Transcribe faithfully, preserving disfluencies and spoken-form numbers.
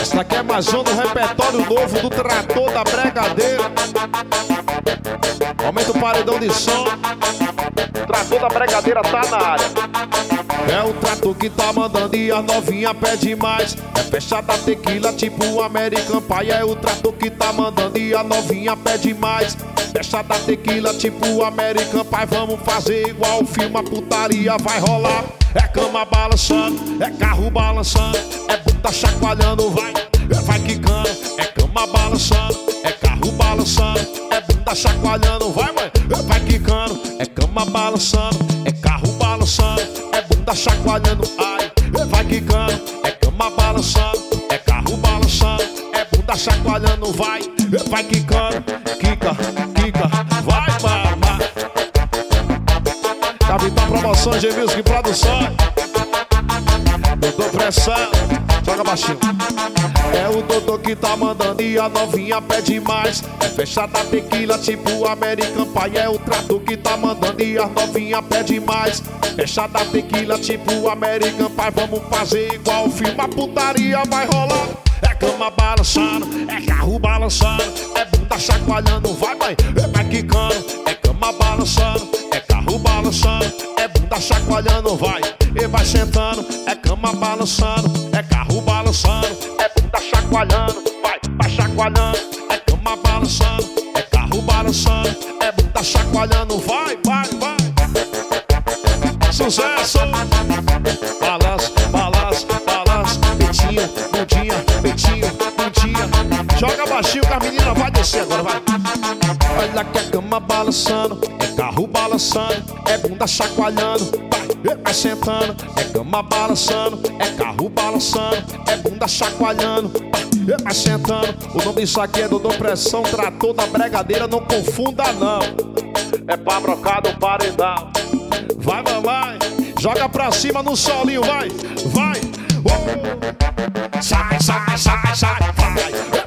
Essa aqui é mais um do repertório novo do trator da bregadeira. Aumenta o paredão de som. O trator da bregadeira tá na área. É o trator que tá mandando e a novinha pede mais. É fechada tequila tipo American Pie. É o trator que tá mandando e a novinha pede mais. Fechada tequila tipo American Pie. Vamos fazer igual o filme, a putaria vai rolar. É cama balançando, é carro balançando, é bunda chacoalhando, vai, vai quicando. É cama balançando, é carro balançando, é bunda chacoalhando, vai, mãe, vai quicando. É cama balançando, é carro balançando, é bunda chacoalhando, ai, vai quicando. É cama balançando, é carro balançando, é bunda chacoalhando, vai, vai quicando. Quica, quica, vai, vai, vai. Capital Promoções, G-Music Produções. Doutor Pressão, joga baixinho. É o doutor que tá mandando e a novinha pede mais. É fechada tequila tipo American Pie. É o trator que tá mandando e a novinha pede mais. Fechada tequila tipo American Pie. Vamos fazer igual o filme, a putaria vai rolar. É cama balançando, é carro balançando, é bunda chacoalhando, vai, vai, vai quicando. É cama balançando, é carro balançando, é bunda chacoalhando, vai, e vai sentando. É cama balançando, é carro balançando, é bunda chacoalhando, vai, vai chacoalhando. É cama balançando, é carro balançando, é bunda chacoalhando, vai, vai, vai. Sucesso! Balança, balança, balança, peitinho, bundinha, peitinho, bundinha. Joga baixinho que a menina vai descer agora, vai. Olha que é cama balançando, é carro balançando, é bunda chacoalhando, vai, vai sentando. É cama balançando, é carro balançando, é bunda chacoalhando, vai, vai sentando. O nome disso aqui é Doutor Pressão, trator da bregadeira, não confunda não. É pra brocar do paredão. Vai, mamãe, joga pra cima no solinho, vai, vai. Oh. Sai, sai, sai, sai, vai.